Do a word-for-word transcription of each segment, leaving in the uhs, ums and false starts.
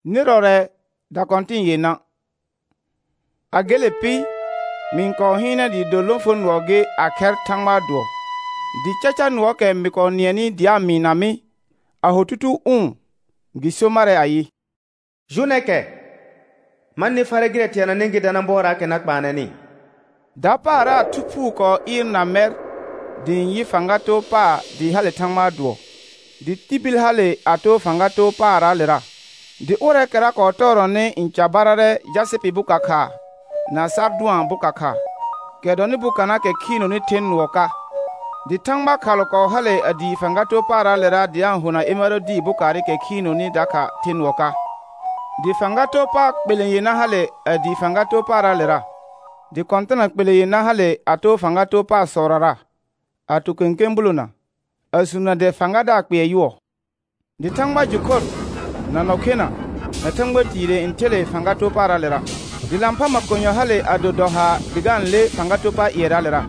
nirore da kontin yena agele pi min ko hina di dolon fon woge aker tangma do di chacha no ke mi ko nieni dia minami a hotutu un gisomare ayi juneke manni faregire tiana nengi dana mbora ke nakbane ni da para tupu ko ir na mer din yi fangato pa di hale tangma do di tibil hale ato fangato para lera di ore kera ko toro ne inchabarare jasepi bukaka na sarduan bukaka kedoni bukana ke kino ni ten woka di tangma kalo ko hale adi fangato para lera di an huna emaro di bukari ke kino ni daka ten woka di fangato pa kpele na hale adi fangato para lera di kontana kpele na hale ato fangato pa sorara ato kenkembuluna asuna de fangada kpe yuo di tangma jukor na nokena na tangma tire intele fangato para lera di lampa makonyo hale ado doha digan le fangato pa ira lera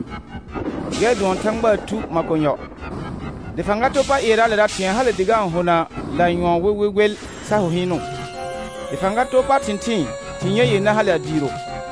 gedon tangma tu makonyo di fangato pa ira lera tien hale digan hona la nyon wewewel saho hinu di fangato pa tintin tinye ye na hale adiro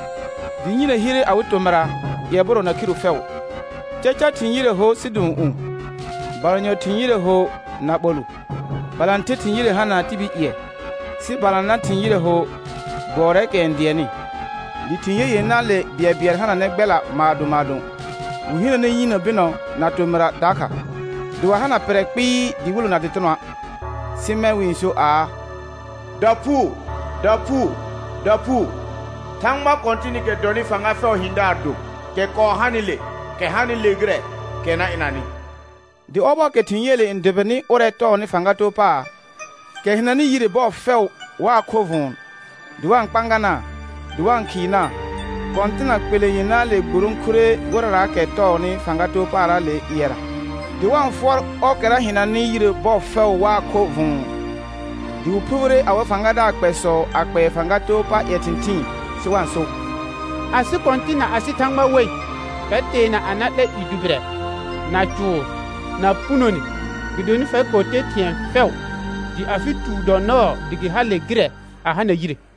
di nyine hire awutomara yeboro na kiru few checha tinyire ho sidun un baranyo tinyire ho na bolu balante tinyire hana tibi iye si balana tinyire ho gore ke ndieni di tinye ye na le bia bia hana ne gbela madu madu uhina ne yina bino na tomra daka do hana perekpi di wulu na tetno simme winso a dapu dapu dapu tangma kontini ke doni fanga fe hindado ke ko hanile ke hanile gre ke na inani di obo ke tinyele indebeni ore to ni fangato pa ke hinani yire bo few wa kovun di wan pangana di wan kina kontina kpele yina le gurun kure gorara ke to ni fangato para le yera di wan for okera hinani yire bo few wa kovun di upure awe fangada akpeso akpe fangato pa yetintin si wan so asi kontina asi tangma we kete na anade idubre na chu na punoni gidoni fe kote tien few di afitu do no digi hale gire a hana yire